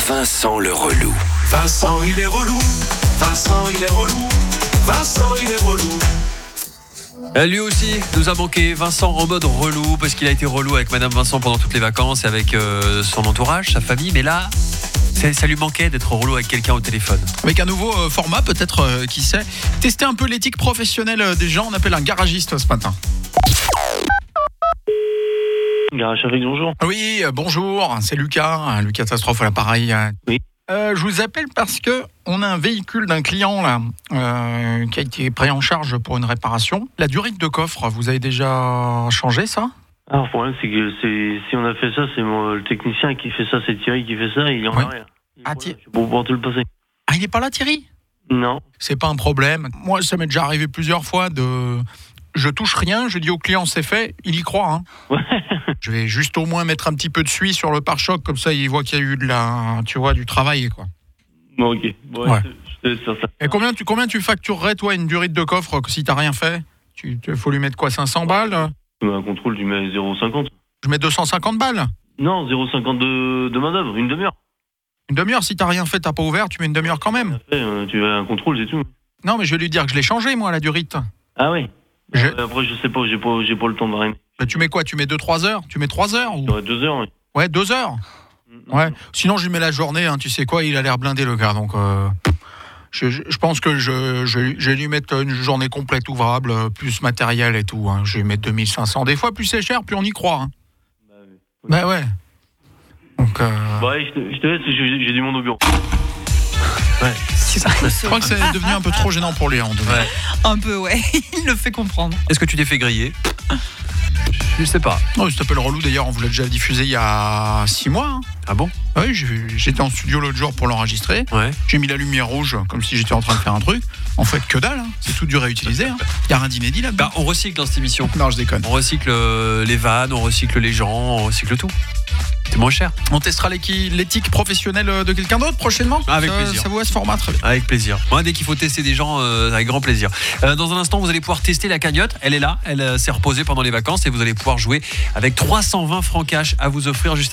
Vincent le relou. Vincent il est relou, Vincent il est relou, Vincent il est relou. Lui aussi nous a manqué, Vincent en mode relou, parce qu'il a été relou avec Madame Vincent pendant toutes les vacances et avec son entourage, sa famille, mais là ça lui manquait d'être relou avec quelqu'un au téléphone. Avec un nouveau format peut-être, qui sait. Tester un peu l'éthique professionnelle des gens, on appelle un garagiste ce matin. Garage avec, bonjour. Oui, bonjour, c'est Lucas Catastrophe à l'appareil. Oui. Je vous appelle parce que on a un véhicule d'un client là qui a été pris en charge pour une réparation. La durite de coffre, vous avez déjà changé ça ? Alors, le problème, c'est que si on a fait ça, c'est le technicien qui fait ça, c'est Thierry qui fait ça, et il en a rien. Ah, je vais pouvoir te le passer. Ah, il est pas là, Thierry ? Non. C'est pas un problème. Moi, ça m'est déjà arrivé plusieurs fois je touche rien, je dis au client c'est fait, il y croit. Hein. Ouais. Je vais juste au moins mettre un petit peu de suie sur le pare-choc, comme ça il voit qu'il y a eu du travail quoi. Bon, ok. Bon, ouais. Je te laisse faire ça. Et combien tu facturerais toi une durite de coffre si t'as rien fait ? Faut lui mettre quoi, 500 balles ? Tu mets un contrôle, tu mets 0,50. Je mets 250 balles. Non, 0,50 de main d'œuvre, une demi-heure. Une demi-heure, si t'as rien fait, t'as pas ouvert, tu mets une demi-heure quand même. Tu veux un contrôle, c'est tout. Non, mais je vais lui dire que je l'ai changé moi la durite. Ah oui. Après, je sais pas, j'ai pas le temps de rien. Bah, tu mets quoi ? Tu mets 2-3 heures ? Tu mets 3 heures ou... 2 heures, oui. Ouais, 2 heures. Ouais. Sinon, je lui mets la journée, hein, tu sais quoi, il a l'air blindé le gars, donc je pense que je vais lui mettre une journée complète ouvrable, plus matériel et tout. Hein. Je vais lui mettre 2500. Des fois, plus c'est cher, plus on y croit. Hein. Bah ouais. Donc. Ouais, je te laisse, j'ai du monde au bureau. Ouais. Je crois que c'est devenu un peu trop gênant pour lui. Ouais. Un peu, ouais. Il le fait comprendre. Est-ce que tu t'es fait griller ? Je sais pas. Non, il s'appelle relou d'ailleurs, on vous l'a déjà diffusé il y a 6 mois. Hein. Ah bon ? Oui, j'étais en studio l'autre jour pour l'enregistrer. Ouais. J'ai mis la lumière rouge comme si j'étais en train de faire un truc. En fait, que dalle, hein. C'est tout du réutilisé. Hein. Il n'y a rien d'inédit là-dedans. On recycle dans cette émission. Non, je déconne. On recycle les vannes, on recycle les gens, on recycle tout. C'est moins cher. On testera l'éthique professionnelle de quelqu'un d'autre prochainement. Avec plaisir. Ça vous va ce format, très bien. Avec plaisir. Moi, dès qu'il faut tester des gens, avec grand plaisir. Dans un instant, vous allez pouvoir tester la cagnotte. Elle est là, elle s'est reposée pendant les vacances et vous allez pouvoir jouer avec 320 francs cash à vous offrir juste